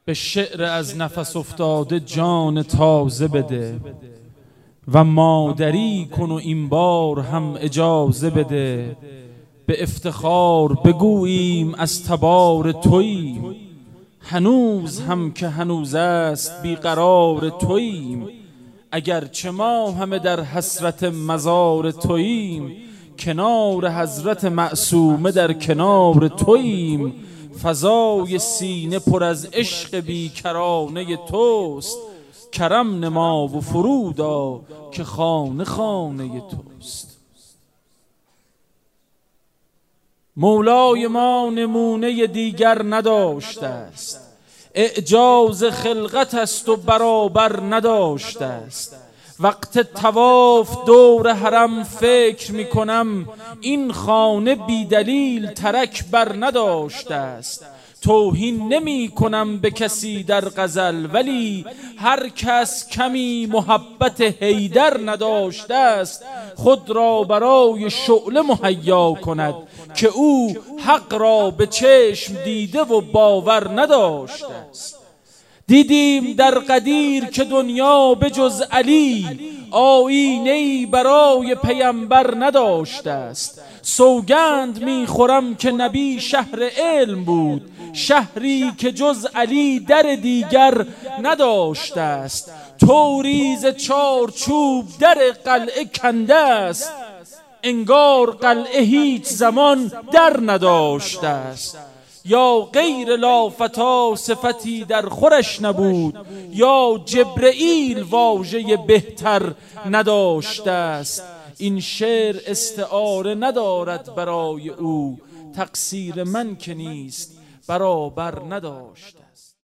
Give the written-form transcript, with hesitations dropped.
به شعر از نفس افتاده جان تازه بده و مادری کن و این بار هم اجازه بده. به افتخار بگوییم از تبار توییم، هنوز هم که هنوز است بیقرار توییم. اگرچه ما همه در حسرت مزار توییم، کنار حضرت معصومه در کنار توییم. فضای سینه پر از عشق بیکرانه توست، کرم نما و فرودا که خانه خانه توست. مولای ما نمونه دیگر نداشته است، اعجاز خلقت است و برابر نداشته است. وقت طواف دور حرم فکر می کنم این خانه بی دلیل ترک بر نداشته است. توهین نمی کنم به کسی در غزل، ولی هر کس کمی محبت حیدر نداشته است خود را برای شعله مهیا کند که او حق را به چشم دیده و باور نداشته است. دیدیم در قدیر که دنیا به جز علی آیینه‌ای برای پیامبر نداشته است. سوگند میخورم که نبی شهر علم بود، شهری که جز علی در دیگر نداشته است. توریز چارچوب در قلعه کنده است، انگار قلعه هیچ زمان در نداشته است. یا غیر لافتا صفتی در خورش نبود، یا جبرئیل واژه بهتر نداشته است. این شعر استعاره ندارد برای او، تقصیر من که نیست برابر نداشته.